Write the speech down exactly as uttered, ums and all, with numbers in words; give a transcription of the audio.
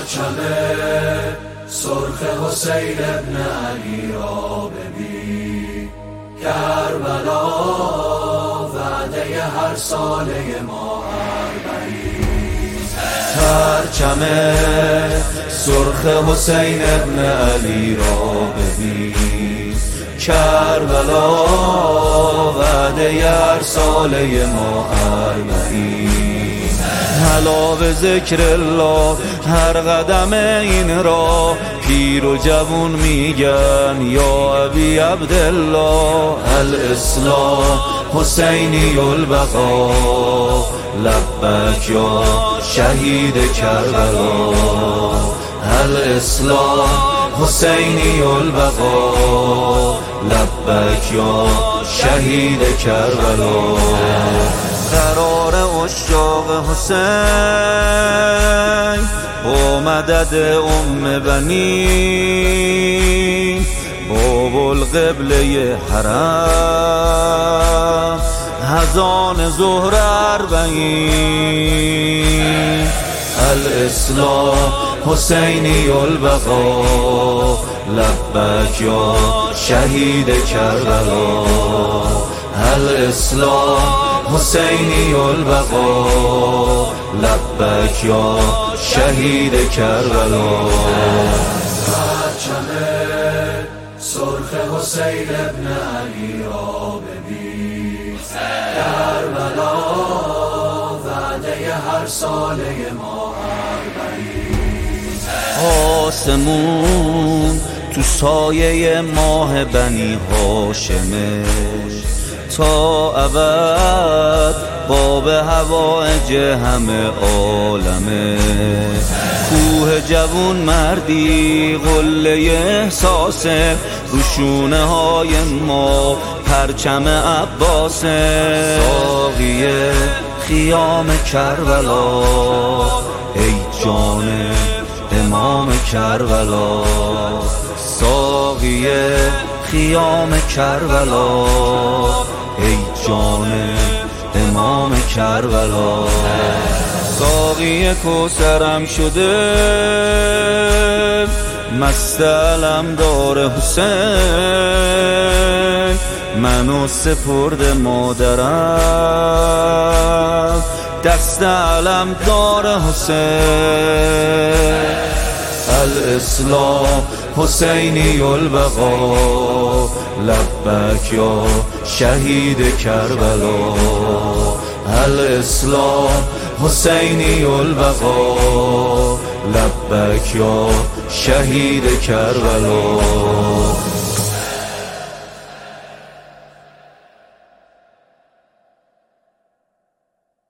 پرچم سرخ حسین ابن علی را ببین، کربلا وعده هر ساله ما اربعین. پرچم سرخ حسین ابن علی را ببین، کربلا وعده هر ساله ما اربعین. حلا به ذکر الله هر قدم این را پیر و جوون میگن یا ابی عبدالله. الاسلام حسینی البقا، لبک یا شهید کربلا. الاسلام حسینی البقا، لبک یا شهید کربلا. قرار اشاق حسین با مدد ام بنی، باب القبله حرم اذان ظهر اربعین. الاسلام حسینی البقا، لبک یا شهید کربلا. الاسلام حسینی البقا، لبک یا شهید کربلا. پرچم سرخ حسین ابن علی را ببین، کربلا وعده هر ساله ما اربعین. آسمون تو سایه ماه بنی هاشمه، تا ابد باب هوایج همه عالمه. کوه جوون مردی قله احساسه، روشونه های ما پرچم عباسه. ساقی خیام کربلا، ای جان امام کربلا. ساقی خیام کربلا، ای جان امام کربلا. ساقی کوثرم شده مست علمدار حسین، منو سپرد مادرم دست علمدار حسین. الاسلام حسینی البقا، لبک یا شهید کربلا. الاسلام حسینی البقا، لبک یا شهید کربلا.